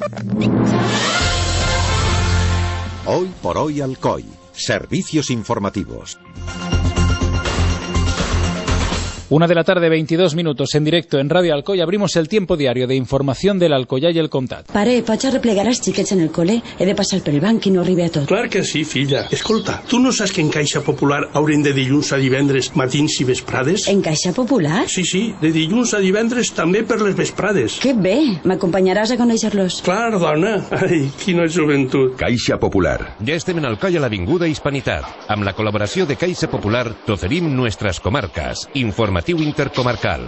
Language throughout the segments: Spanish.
Hoy por hoy Alcoy. Servicios informativos. 1:22 p.m. en directo en Radio Alcoy abrimos el tiempo diario de información del Alcoyà i el Comtat. Pare, pots arreplegar els xiquets en el col·le? He de passar pel banc i no arribi a tot. Clar que sí, filla. Escolta, tu no saps que en Caixa Popular haurem de dilluns a divendres matins i vesprades? En Caixa Popular? Sí, de dilluns a divendres també per les vesprades. Que bé, m'acompanyaràs a conèixer-los. Clar, dona. Ai, quina joventut. Caixa Popular. Ja estem en Alcoi a l'Avinguda Hispanitat. Amb la col·laboració de Caixa Popular t'oferim nuestras comarcas. Informatiu intercomarcal.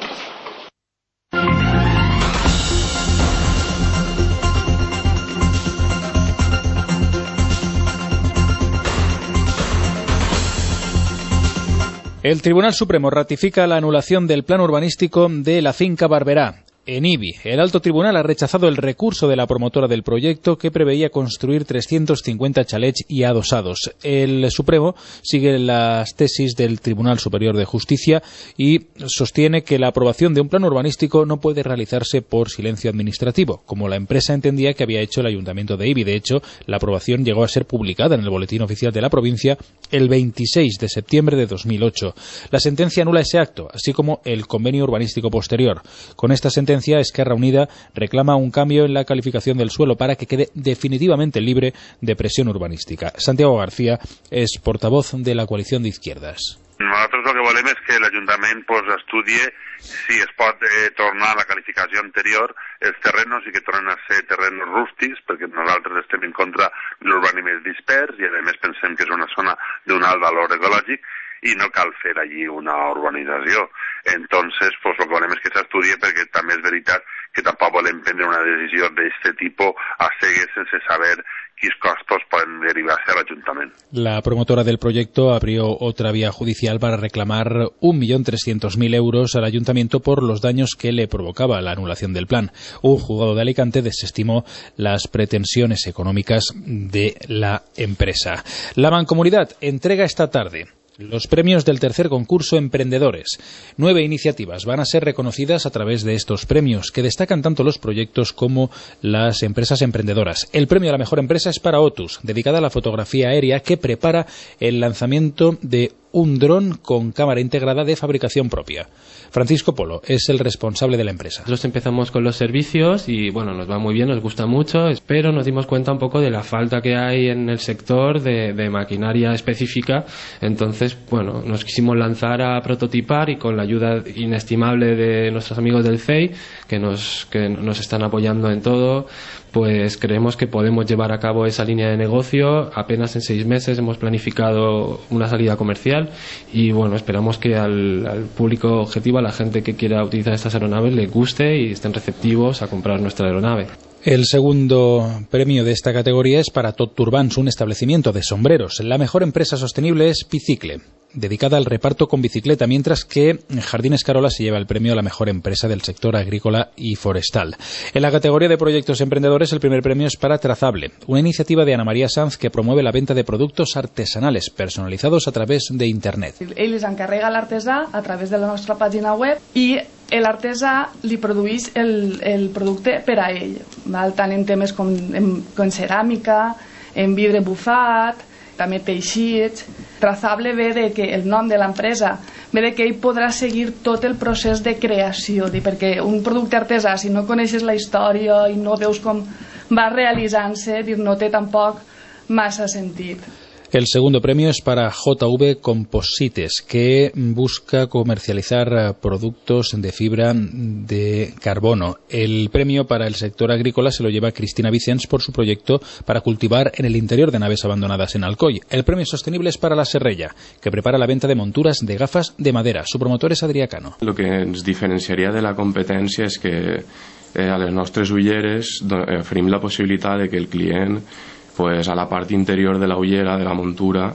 El Tribunal Supremo ratifica la anulación del plan urbanístico de la finca Barberá. En Ibi, el alto tribunal ha rechazado el recurso de la promotora del proyecto que preveía construir 350 chalets y adosados. El Supremo sigue las tesis del Tribunal Superior de Justicia y sostiene que la aprobación de un plan urbanístico no puede realizarse por silencio administrativo, como la empresa entendía que había hecho el Ayuntamiento de Ibi. De hecho, la aprobación llegó a ser publicada en el Boletín Oficial de la provincia el 26 de septiembre de 2008. La sentencia anula ese acto, así como el convenio urbanístico posterior. Con esta sentencia, Esquerra Unida reclama un cambio en la calificación del suelo para que quede definitivamente libre de presión urbanística. Santiago García es portavoz de la coalición de izquierdas. Nosaltres el que volem és que l'Ajuntament estudie si es pot tornar a la qualificació anterior els terrenos i que tornen a ser terrenos rústics, perquè nosaltres estem en contra de l'urbanisme dispers i a més pensem que és una zona d'un alt valor ecològic i no cal fer allí una urbanització. Entonces, pues lo que volem és que s'estudie, perquè també és veritat que tampoc volem prendre una decisió d'aquest tipus a cegues sense saber quins costos pueden derivarse al ayuntamiento. La promotora del proyecto abrió otra vía judicial para reclamar 1.300.000 euros al ayuntamiento por los daños que le provocaba la anulación del plan. Un juzgado de Alicante desestimó las pretensiones económicas de la empresa. La Mancomunidad entrega esta tarde los premios del tercer concurso Emprendedores. 9 iniciativas van a ser reconocidas a través de estos premios, que destacan tanto los proyectos como las empresas emprendedoras. El premio a la mejor empresa es para Otus, dedicada a la fotografía aérea, que prepara el lanzamiento de un dron con cámara integrada de fabricación propia. Francisco Polo es el responsable de la empresa. Nosotros empezamos con los servicios y bueno, nos va muy bien, nos gusta mucho, pero nos dimos cuenta un poco de la falta que hay en el sector de maquinaria específica. Entonces, bueno, nos quisimos lanzar a prototipar y con la ayuda inestimable de nuestros amigos del CEI, que nos están apoyando en todo, pues creemos que podemos llevar a cabo esa línea de negocio. Apenas en 6 meses hemos planificado una salida comercial y bueno, esperamos que al público objetivo, a la gente que quiera utilizar estas aeronaves, le guste y estén receptivos a comprar nuestra aeronave. El segundo premio de esta categoría es para Tot Turbans, un establecimiento de sombreros. La mejor empresa sostenible es Bicicle, dedicada al reparto con bicicleta, mientras que Jardines Carola se lleva el premio a la mejor empresa del sector agrícola y forestal. En la categoría de proyectos emprendedores, el primer premio es para Trazable, una iniciativa de Ana María Sanz que promueve la venta de productos artesanales personalizados a través de Internet. Ell es encarrega l'artesà a través de la nostra pàgina web i l'artesà li produeix el producte per a ell, val? Tant en temes com en ceràmica, en vidre bufat, també teixits. Trazable ve de que el nom de l'empresa ve de que ell podrà seguir tot el procés de creació, perquè un producte artesà, si no coneixes la història i no veus com va realitzant-se, no té tampoc massa sentit. El segundo premio es para JV Composites, que busca comercializar productos de fibra de carbono. El premio para el sector agrícola se lo lleva Cristina Vicens por su proyecto para cultivar en el interior de naves abandonadas en Alcoy. El premio sostenible es para La Serrella, que prepara la venta de monturas de gafas de madera. Su promotor és Adrià Cano. Lo que ens diferenciaria de la competència és que a les nostres ulleres oferim la possibilitat de que el client, pues, a la part interior de la ullera, de la montura,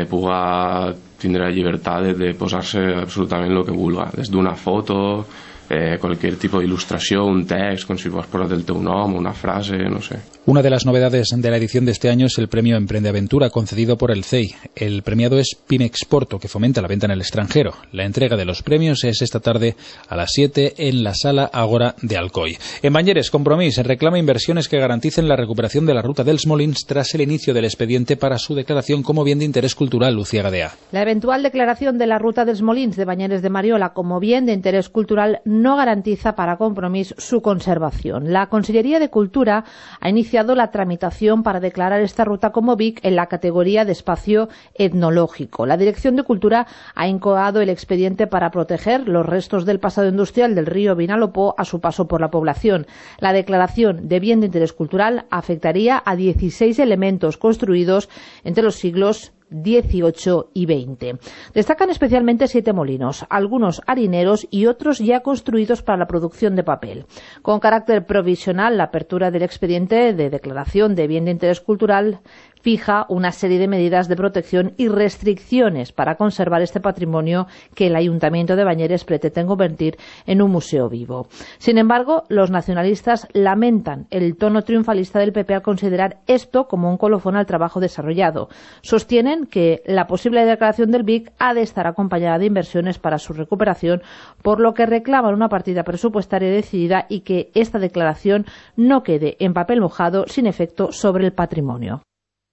puga tindre la llibertat de posar-se absolutament el que vulga, des d'una foto, qualsevol tipus d'il·lustració, un text, com si fos posat el teu nom, una frase, no sé. Una de las novedades de la edición de este año es el premio Emprendeaventura concedido por el CEI. El premiado es Pimexporto, que fomenta la venta en el extranjero. La entrega de los premios es esta tarde a las 7 en la Sala Ágora de Alcoy. En Banyeres, Compromís reclama inversiones que garanticen la recuperación de la ruta dels Molins tras el inicio del expediente para su declaración como bien de interés cultural. Lucía Gadea. La eventual declaración de la ruta dels Molins de Banyeres de Mariola como bien de interés cultural no garantiza para Compromís su conservación. La Consellería de Cultura ha iniciado la tramitación para declarar esta ruta como BIC en la categoría de espacio etnológico. La Dirección de Cultura ha incoado el expediente para proteger los restos del pasado industrial del río Vinalopó a su paso por la población. La declaración de bien de interés cultural afectaría a 16 elementos construidos entre los siglos 18 y 20. Destacan especialmente 7 molinos, algunos harineros y otros ya construidos para la producción de papel. Con carácter provisional, la apertura del expediente de declaración de bien de interés cultural fija una serie de medidas de protección y restricciones para conservar este patrimonio que el Ayuntamiento de Banyeres pretende convertir en un museo vivo. Sin embargo, los nacionalistas lamentan el tono triunfalista del PP al considerar esto como un colofón al trabajo desarrollado. Sostienen que la posible declaración del BIC ha de estar acompañada de inversiones para su recuperación, por lo que reclaman una partida presupuestaria decidida y que esta declaración no quede en papel mojado sin efecto sobre el patrimonio.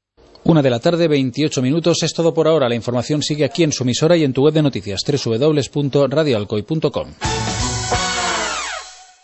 1:28 p.m. Es todo por ahora. La información sigue aquí en su emisora y en tu web de noticias www.radioalcoy.com.